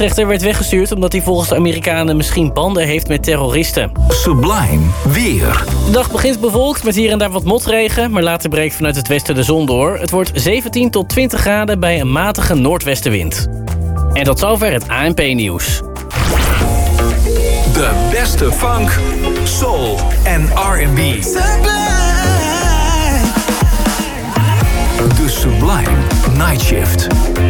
rechter werd weggestuurd omdat hij volgens de Amerikanen misschien banden heeft met terroristen. Sublime weer. De dag begint bewolkt met hier en daar wat motregen, maar later breekt vanuit het westen de zon door. Het wordt 17 tot 20 graden bij een matige noordwestenwind. En tot zover het ANP-nieuws. De beste funk, soul en R&B. De Sublime Night Shift.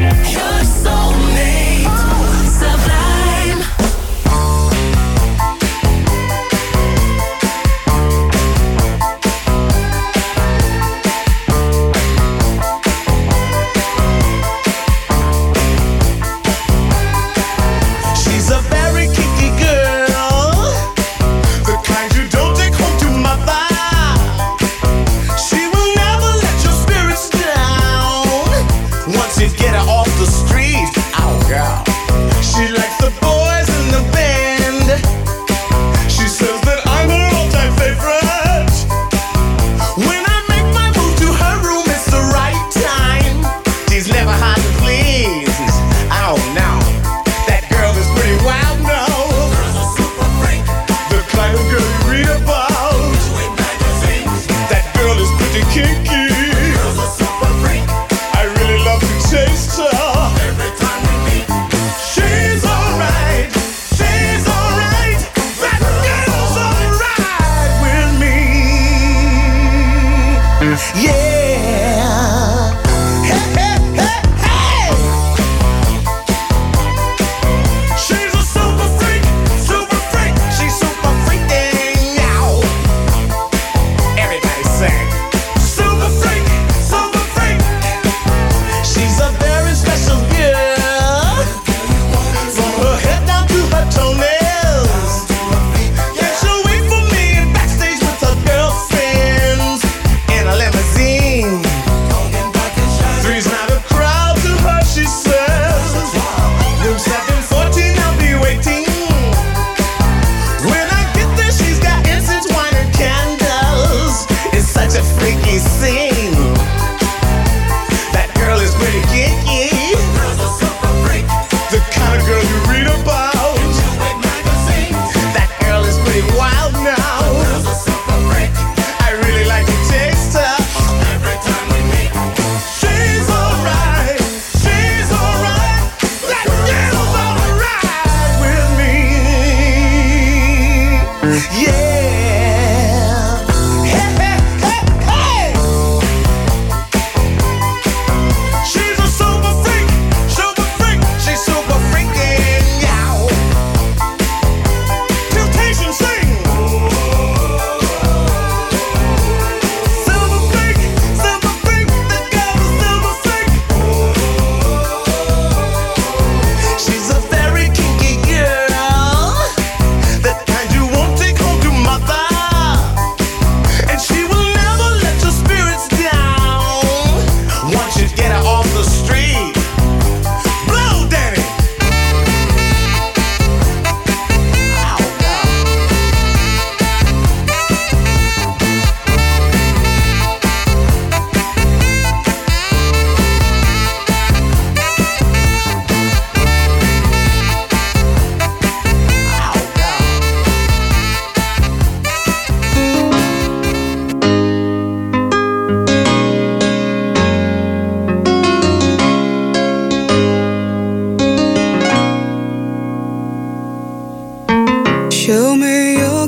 Show me your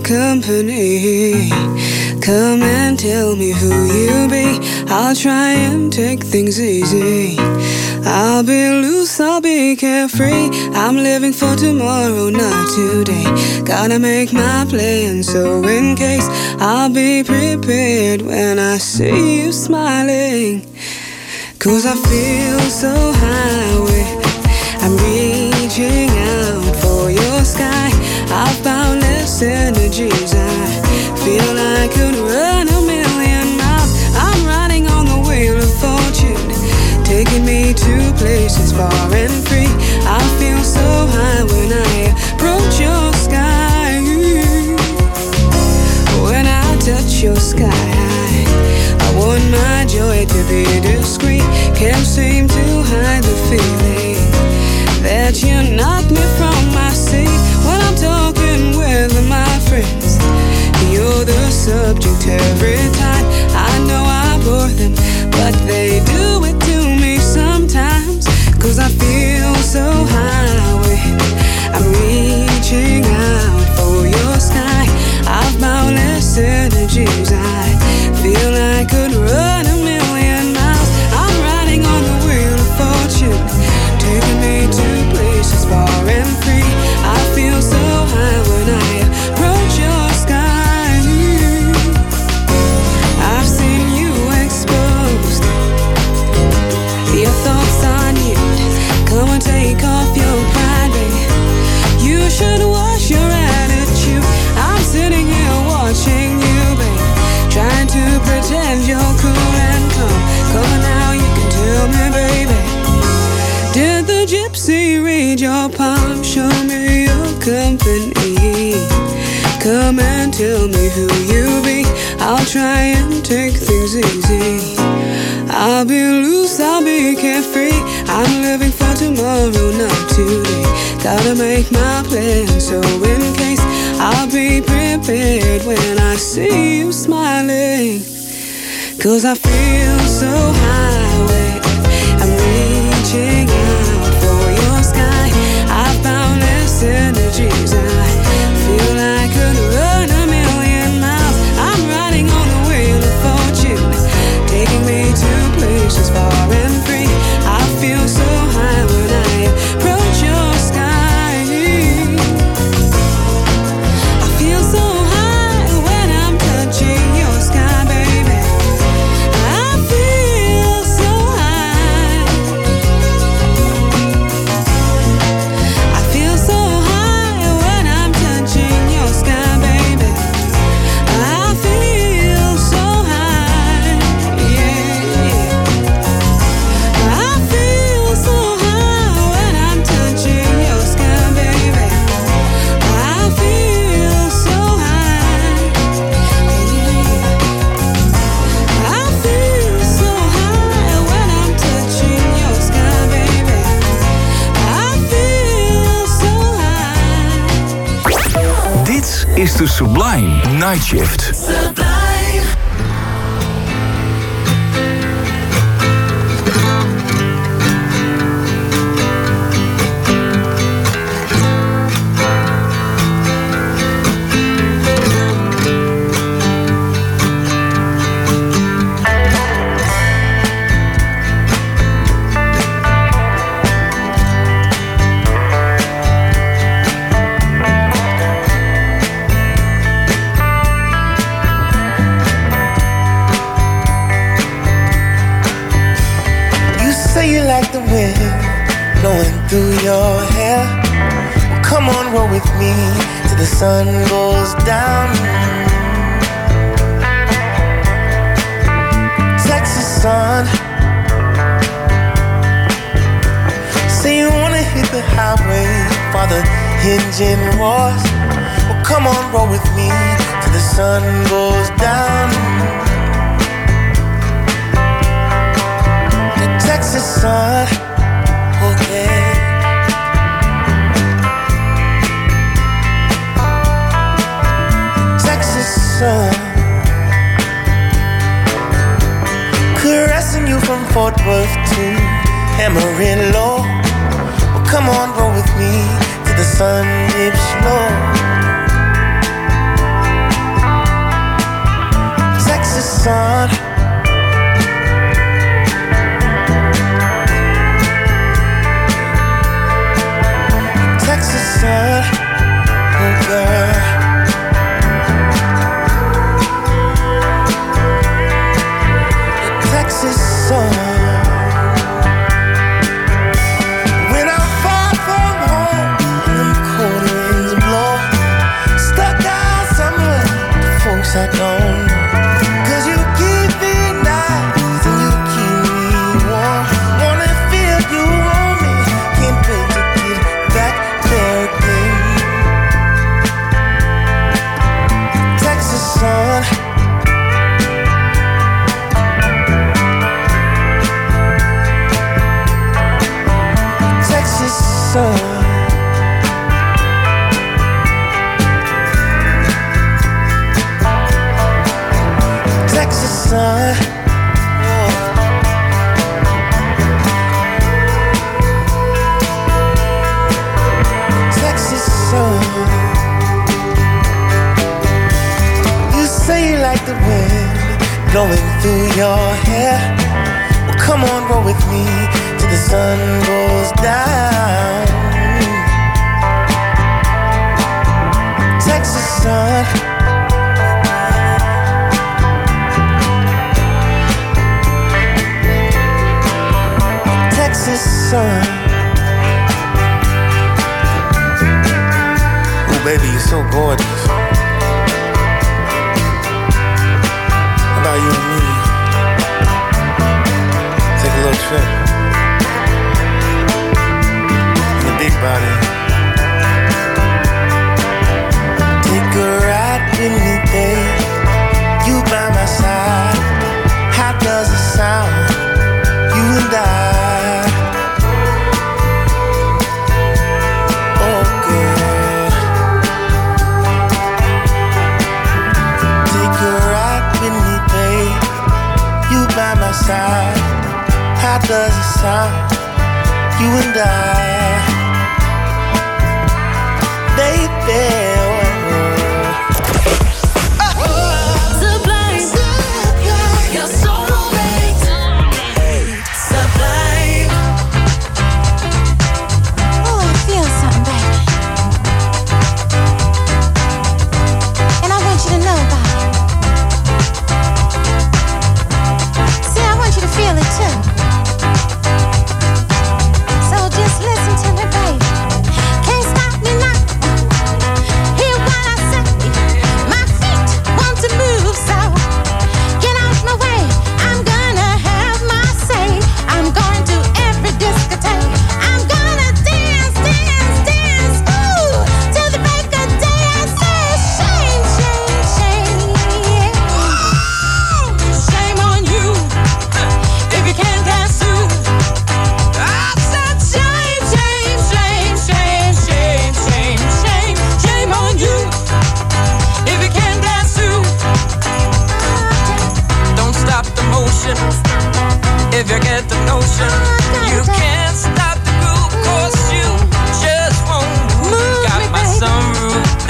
company. Come and tell me who you be. I'll try and take things easy. I'll be loose, I'll be carefree. I'm living for tomorrow, not today. Gotta make my plan, so in case I'll be prepared when I see you smiling. 'Cause I feel so high with I'm reaching out for your sky. I've boundless energies. I feel I could run a million miles. I'm riding on the wheel of fortune, taking me to places far and free. I feel so high when I approach your sky. When I touch your sky, I want my joy to be discreet. Can't seem to hide the feeling that you show me your company. Come and tell me who you be. I'll try and take things easy. I'll be loose, I'll be carefree. I'm living for tomorrow, not today. Gotta make my plan, so in case I'll be prepared when I see you smiling. 'Cause I feel so high when I'm reaching out for your sky. I found this energies. I feel I could run a million miles. I'm riding on the wheel of fortune, taking me to places far and free. I feel so high when I approach your sky. I feel so high when I'm touching your sky, baby. I feel so high. I feel so high when I'm touching your sky, baby. I feel so high, yeah. I feel so high when I'm touching your sky, baby. I feel so high, yeah. I feel so high when I'm touching your sky, baby. I feel so high. Dit is de Sublime Night Shift. Say you like the wind blowing through your hair. Well, come on, roll with me till the sun goes down. Texas sun. Say you wanna hit the highway while the engine roars. Well, come on, roll with me till the sun goes down. Texas sun, okay. Texas sun, caressing you from Fort Worth to Amarillo. Well, come on, roll with me till the sun dips low. Texas sun. Texas sun, oh girl. Texas sun. When I'm far from home and them cold winds blow, stuck out somewhere with folks I don't know. 'Cause you keep me nice and you keep me warm. Wanna feel you on me, can't wait to get back there again. Texas sun. Texas sun. Texas sun. Texas sun. You say you like the wind blowing through your hair. Well, come on, roll with me till the sun goes down. Texas sun. Texas sun. Oh, baby, you're so gorgeous. How about you and me? Take a little trip. In the big body.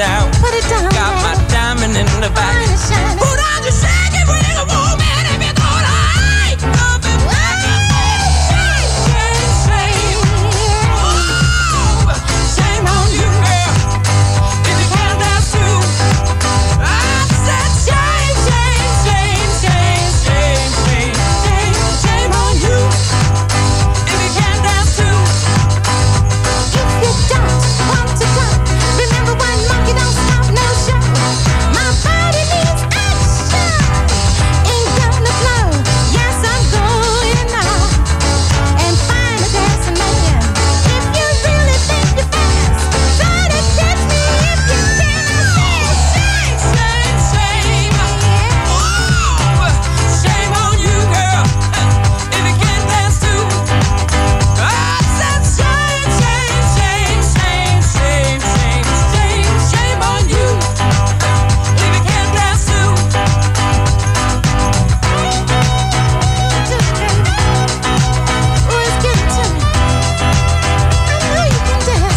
down. Put it down. Got my diamond in the back. Put on your shake it, bring a woman if you're gonna hide. Coming back and say, shame. Oh, shame on you, girl. If you can't dance too. I said shame on you. If you can't dance too. If you don't want to go, remember one monkey don't stop no show. My body needs action. Ain't gonna flow. Yes, I'm going now and find a dancing man. If you really think you're fast, try to catch me if you can. Shame. Oh, shame on you, girl. If you can't dance too. I said shame on you. If you can't dance too. Boys, give it to me. I know you can dance,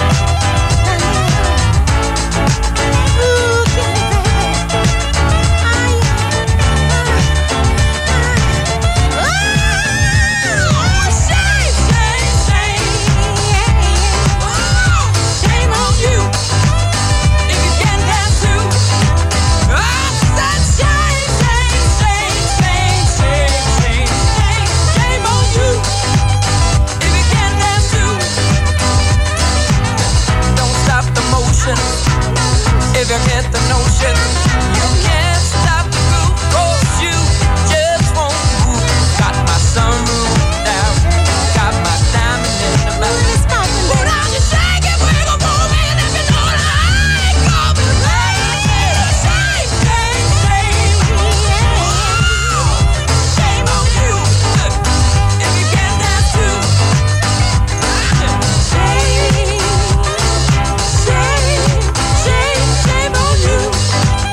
ooh, get it, baby. Shame on you. If you can't dance too. I said shame on you. If you can't dance too. Don't stop the motion. If you get the notion, you can't stop the groove, 'cause you just won't move. Got my sunroof down, got my diamond in the back. Put on your shake it, we're gonna move in if you know that I ain't coming back. Shame. Shame on you. If you can't dance too. Shame on you.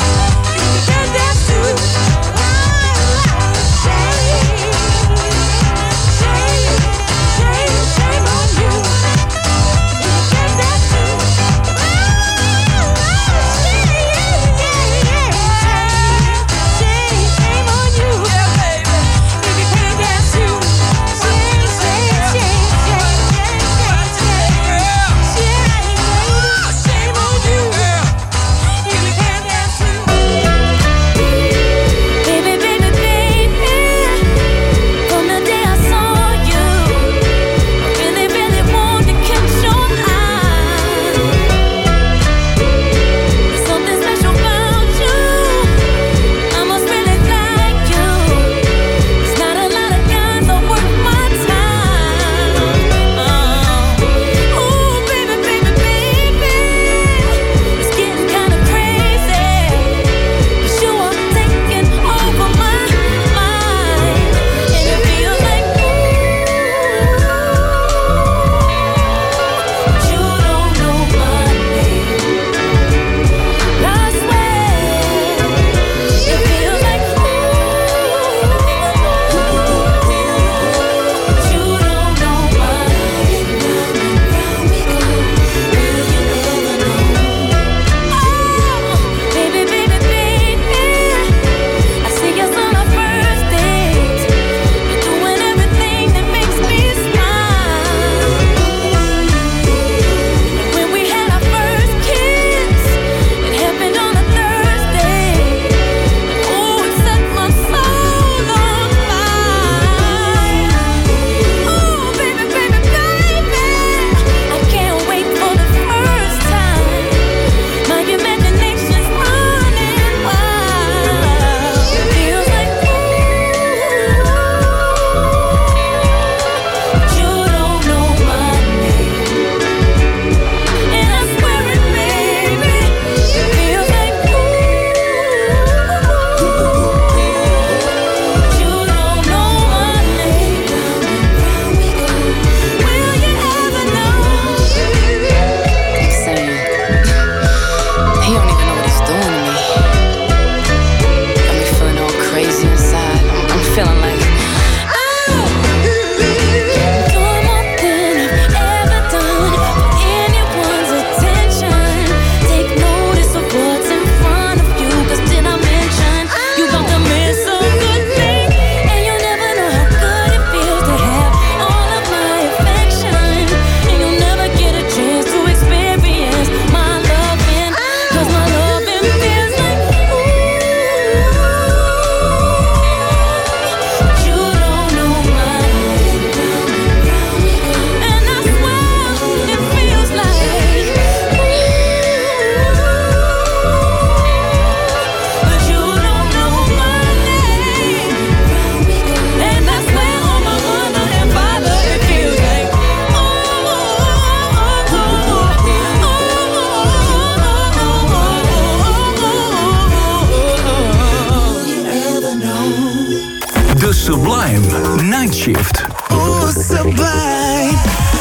Sublime Night Shift. Oh, sublime.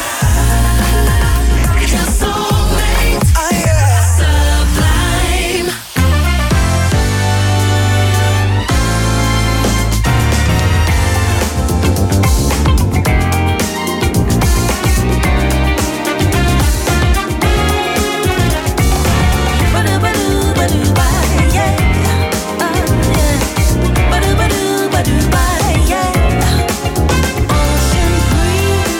Your soulmate. Oh, yeah. Sublime. Ocean breeze.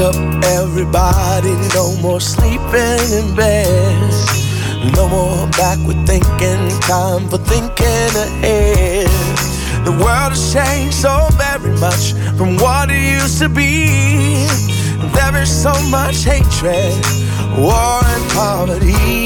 up everybody, no more sleeping in bed. No more backward thinking, time for thinking ahead. The world has changed so very much from what it used to be. There is so much hatred, war and poverty.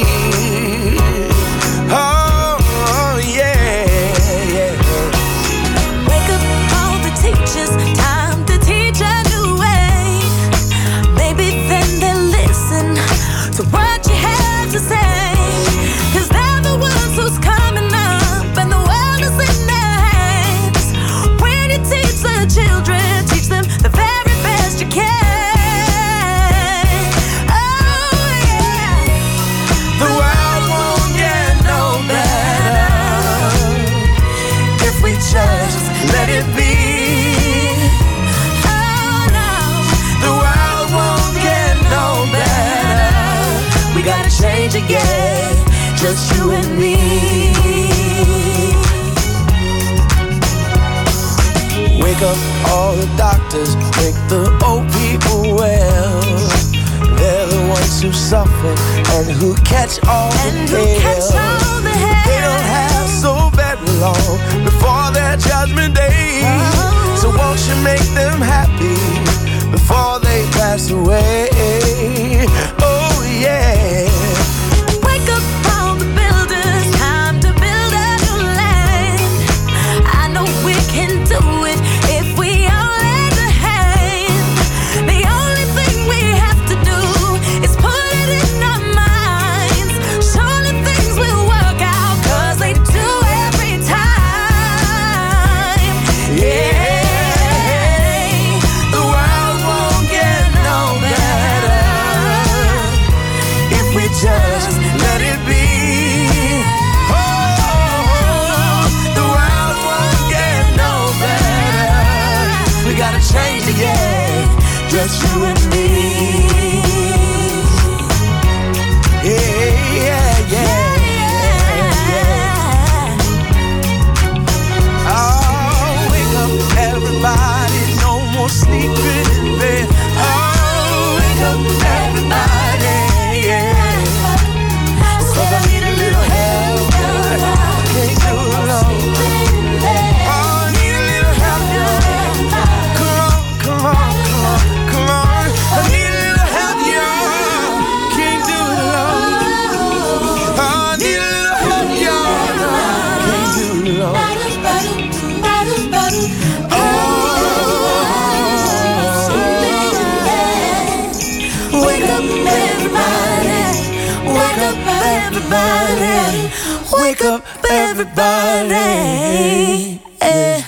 Oh, yeah, yeah. Wake up all the teachers, time to teach a new way. Maybe then they'll listen to what you have to say. 'Cause they're the ones who's coming up and the world is in their hands. When you teach the children, teach them the very best you can. Oh yeah. The world won't get no better if we just let it be. Oh no. The world won't get no better. We gotta change again, just you and me. Wake up all the doctors, make the old people well. They're the ones who suffer and who catch all the hell. They don't have so very long before their judgment day. So won't you make them happy before they pass away? Oh yeah. Wake up all the builders, time to build a new land. I know we can do it if we all lend a hand. The only thing we have to do is put it in our minds. Surely things will work out, 'cause they do every time. Yeah. The world won't get no better if we just let it be. Oh, the world won't get no better. We gotta change it, yeah, just you and me. Yeah, yeah, yeah, yeah. Oh, wake up everybody, no more sleeping in bed. Oh, wake up everybody, yeah. 'Cause I need a little help, can't do it alone. Oh, I need a little help, yeah. Come on, come on, come on, come on. I need a little help, yeah. Can't do it alone. Oh, I need a little help, yeah. Can't do it alone. Wake up everybody, wake up everybody, wake up everybody. Yeah.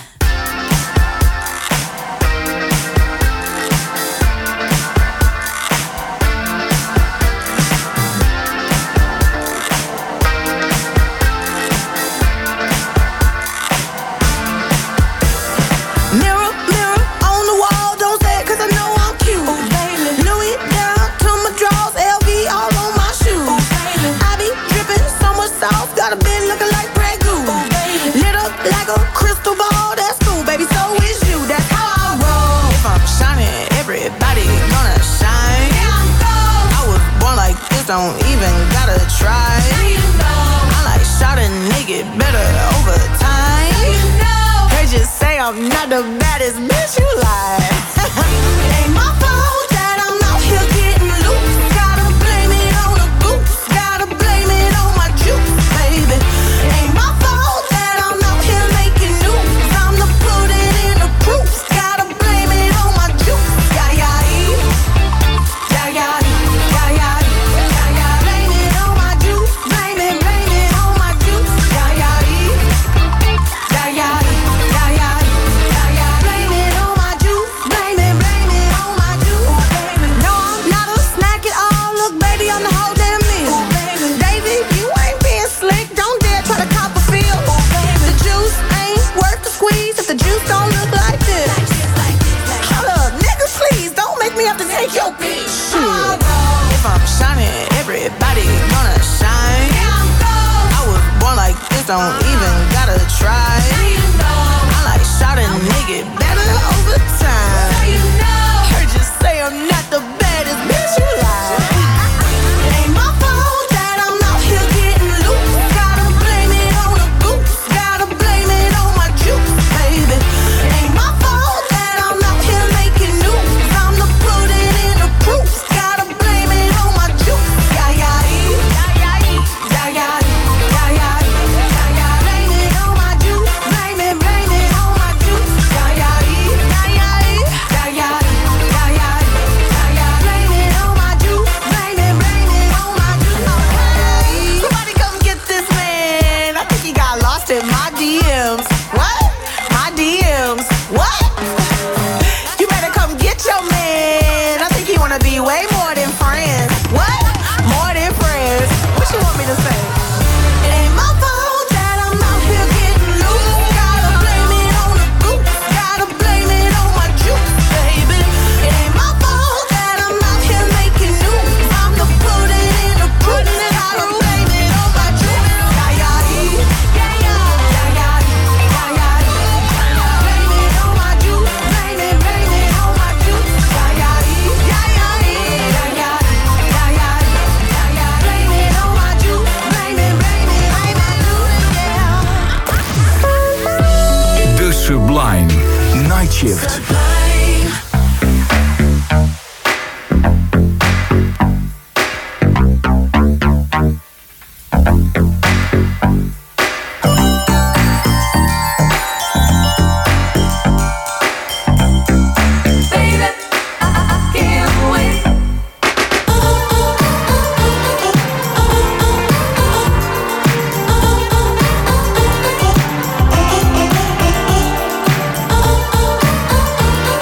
Mirror, mirror on the wall, don't say it 'cause I know I'm cute. Louis down to my drawers, LV all on my shoes. I be dripping so much sauce, got a bit looking like Grey Goose. Lit up like a crystal ball, that's cool, baby, so is you, that's how I roll. If I'm shining, everybody gonna shine. I was born like this, don't even gotta try. I like shot a nigga better over time. They just say I'm not the baddest bitch you like. Ain't my fault that I'm out here getting loose. Gotta blame it on the goose. Gotta blame it on my juice, baby. Ain't my fault that I'm out here making news. I'm the put it in the proof. Gotta blame it on my juice. Yeah, yeah, yeah, yeah, yeah, yeah, yeah. Blame it on my juice. Blame it on my juice. Yeah, yeah, yeah, yeah, yeah. Blame it on my juice. Blame it on my juice. No, I'm not a snack at all. Look, baby, I'm the whole damn meal. David, you ain't being slick. Don't dare try to cop a feel. The juice ain't worth the squeeze if the juice don't look like this. Hold up, nigga, please don't make me have to take your bitch. If I'm shining, everybody gonna shine. I was born like this, don't even gotta try. I like shot a nigga better over time. Heard you say I'm not the Sublime. Night Shift. Oh,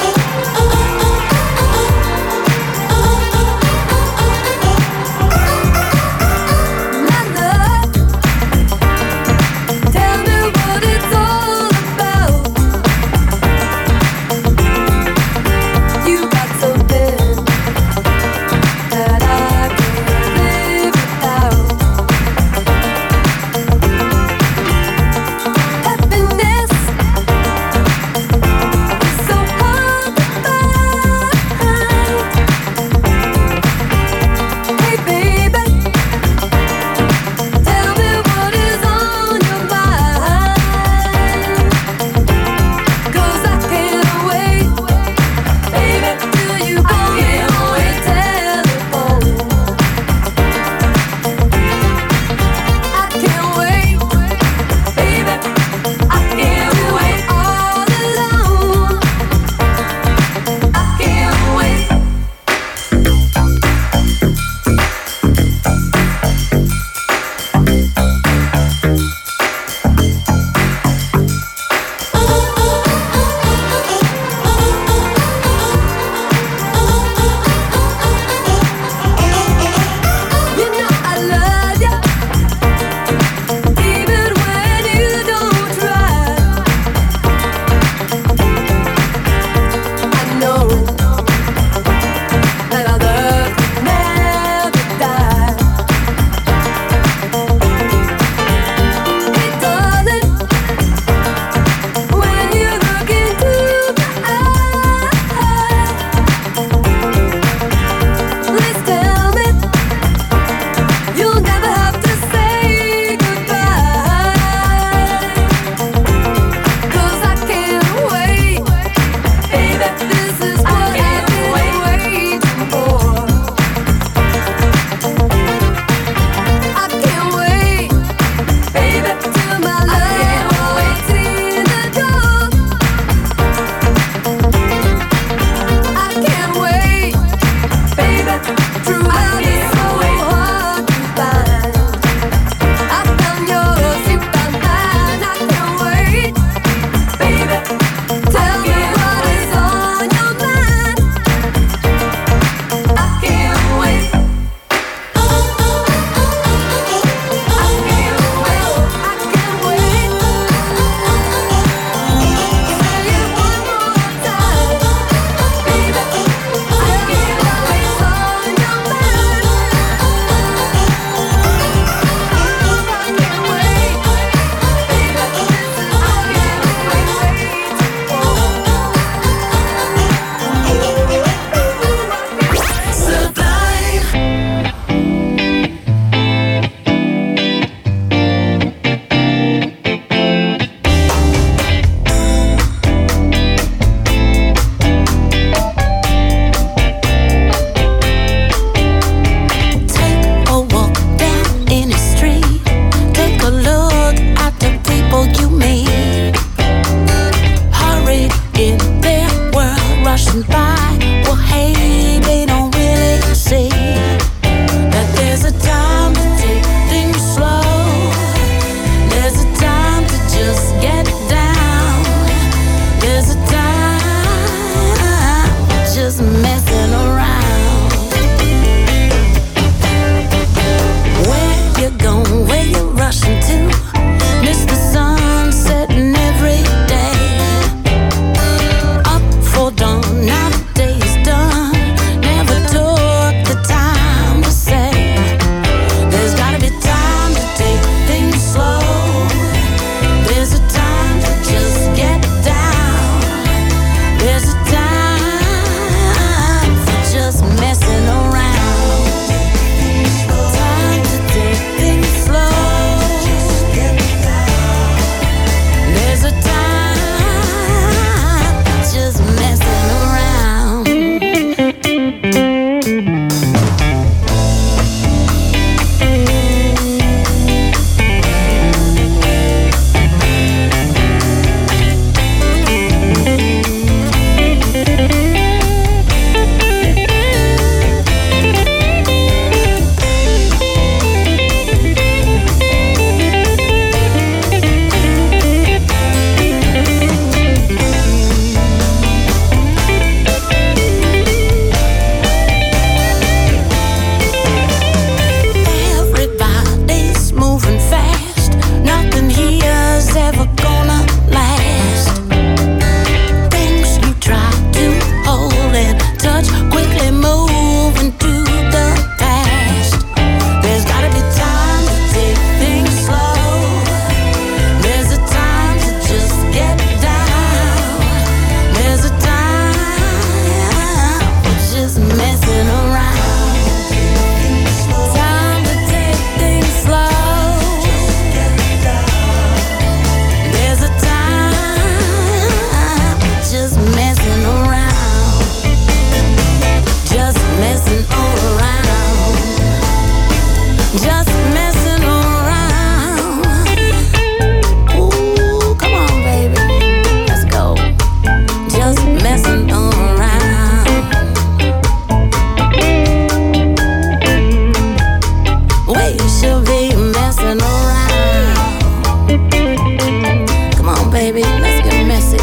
baby, let's get messy.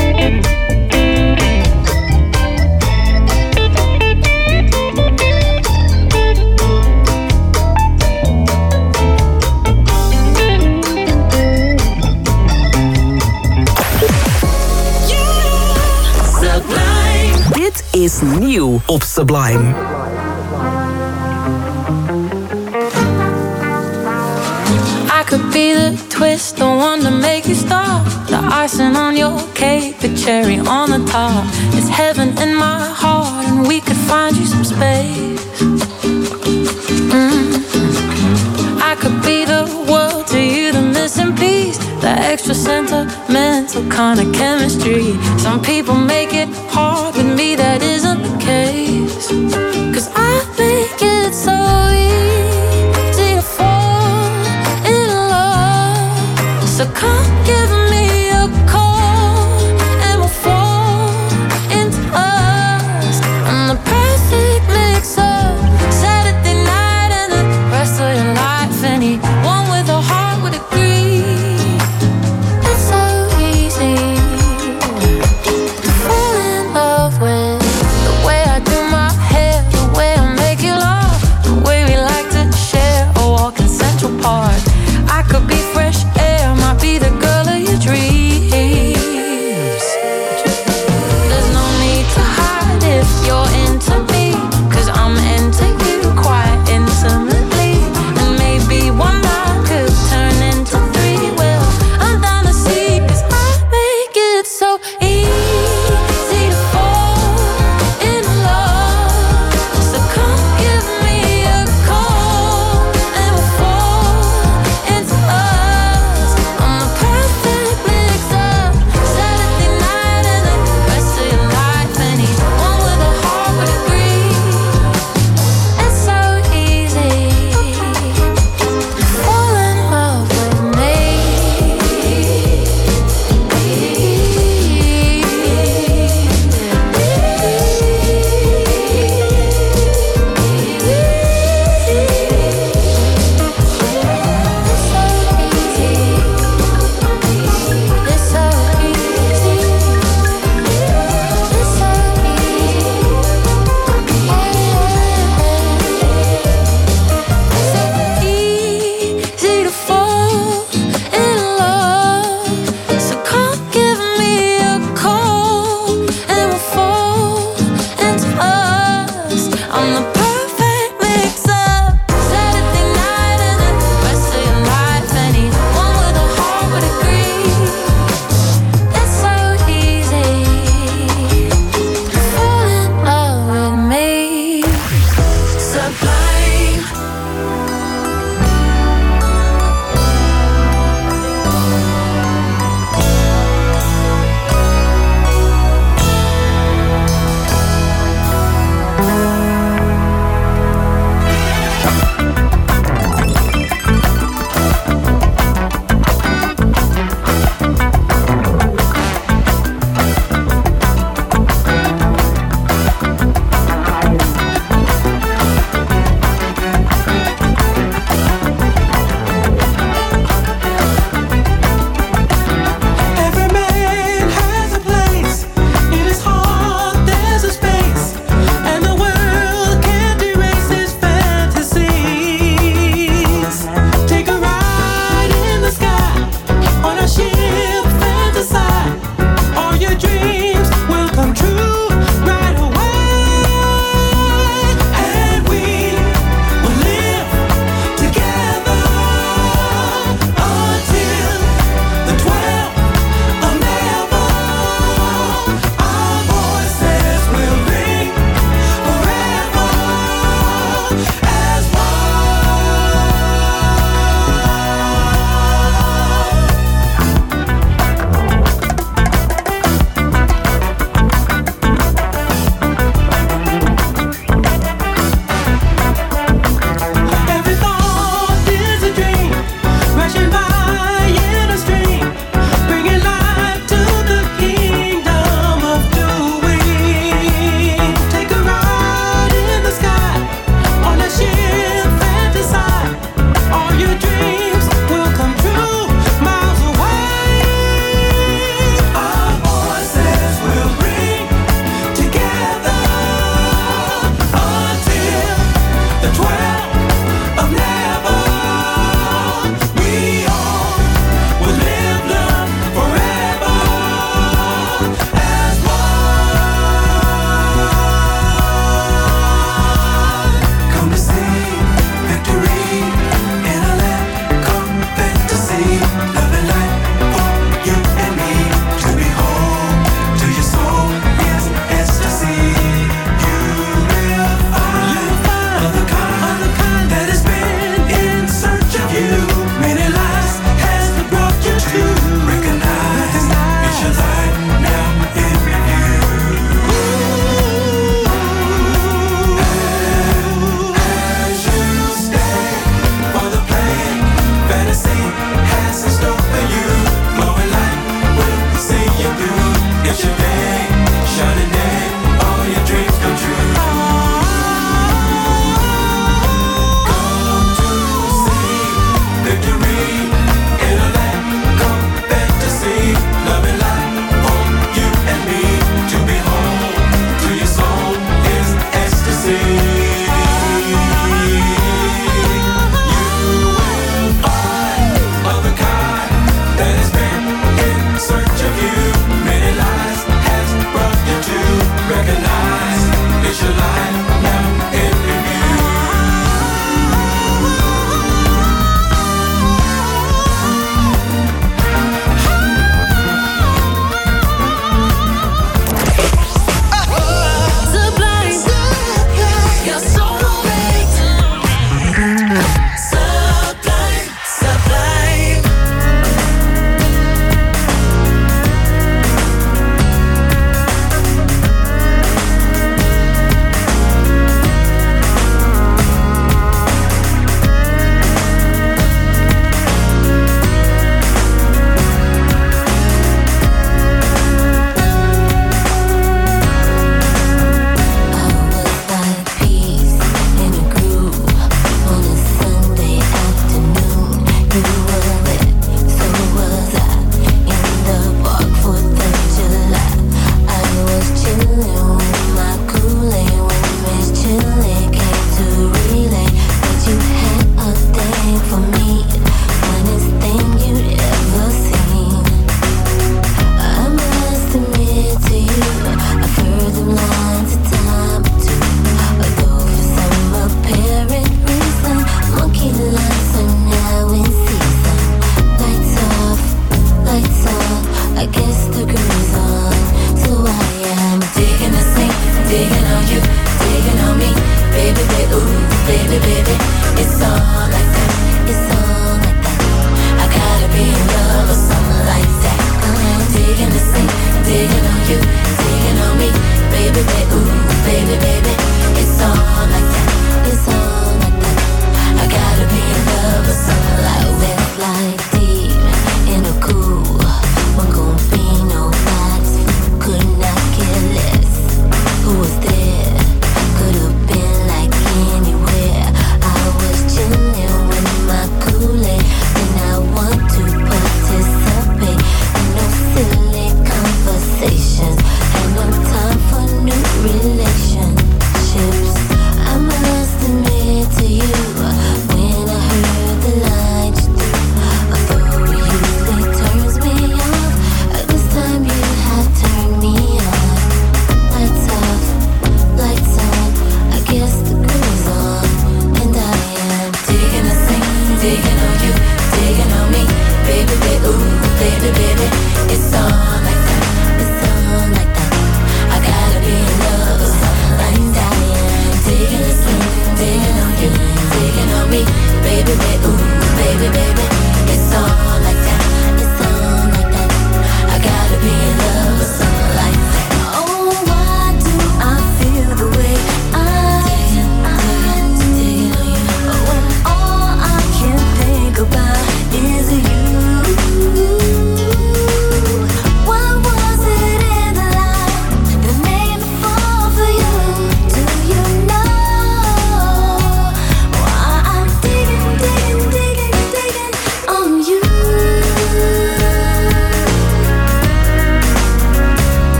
Dit is nieuw op Sublime. I could be the twist, the one to make you stop. The icing on your cake, the cherry on the top. It's heaven in my heart, and we could find you some space. I could be the world to you, the missing piece, the extra sentimental kind of chemistry. Some people make it hard, with me that isn't the case. 'Cause I make it so easy to fall in love. So come give me a call and we'll fall into us. I'm the perfect mix of Saturday night and the rest of your life. Anyone with a heart would agree. It's so easy to fall in love with the way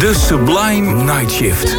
The Sublime Night Shift.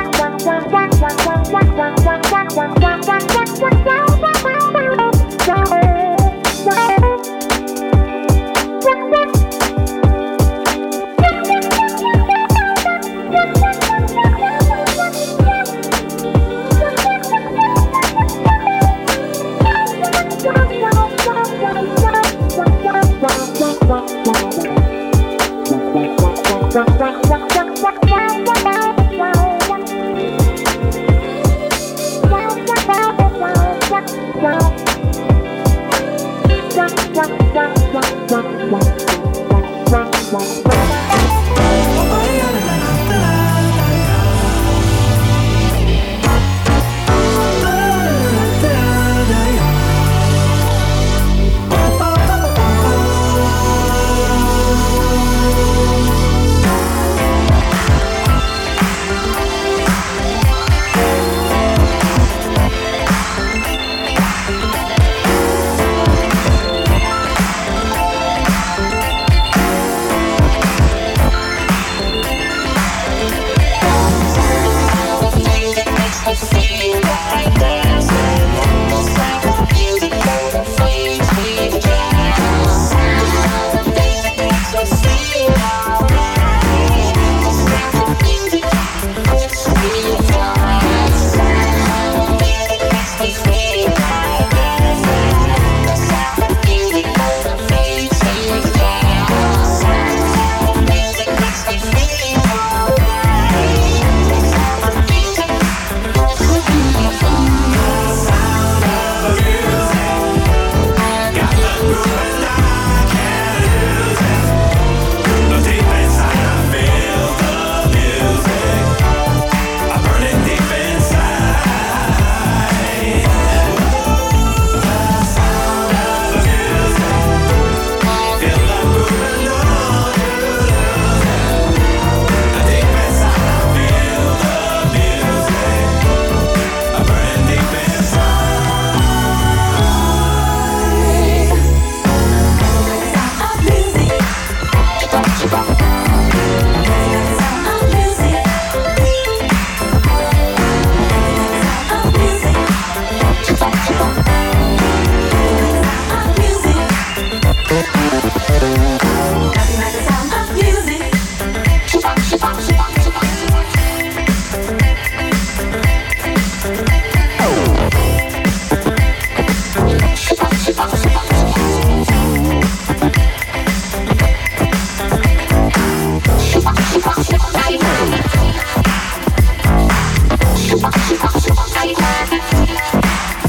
Wow.